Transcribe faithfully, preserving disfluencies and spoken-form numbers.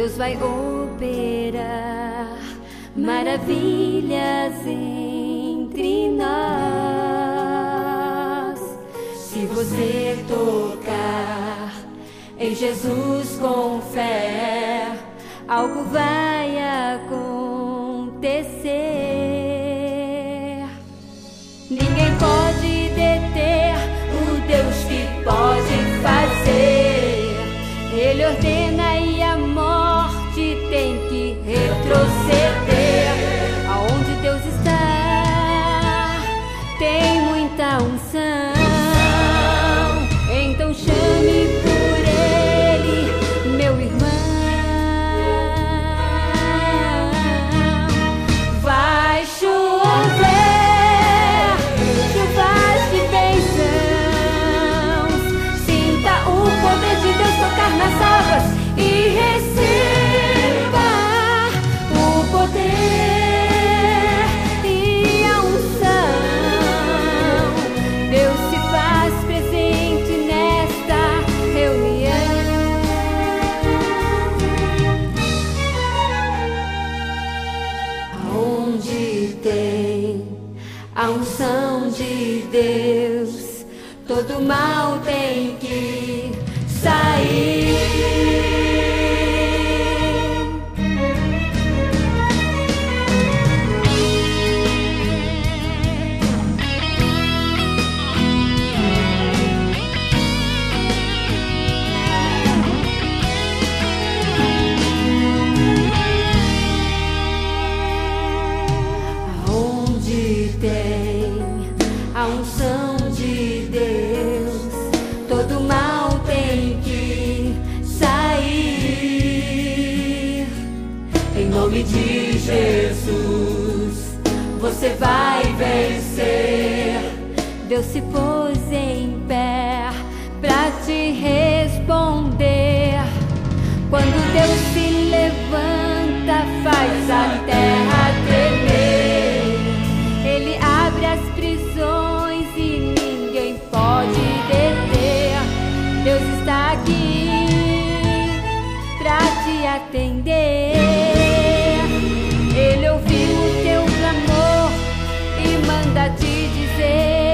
Deus vai operar maravilhas entre nós. Se você tocar em Jesus com fé, algo vai acontecer. Ninguém pode deter o Deus que pode fazer. Ele ordena e a morte tem que retroceder. Aonde Deus está, tem muita unção. Então chame por Ele, meu irmão. Vai chover chuvas de bênçãos. Sinta o poder de Deus tocar nas águas e receba o poder e a unção. Deus se faz presente nesta reunião. Onde tem a unção de Deus, todo mal tem que sair. Onde tem a unção de Deus, todo mal tem que sair. Em nome de Jesus, você vai vencer. Deus se pôs em pé pra te responder. Quando Deus se levanta, faz a terra tremer. Ele abre as prisões e ninguém pode deter. Deus está aqui pra te atender. Ele ouviu o teu clamor e manda te dizer: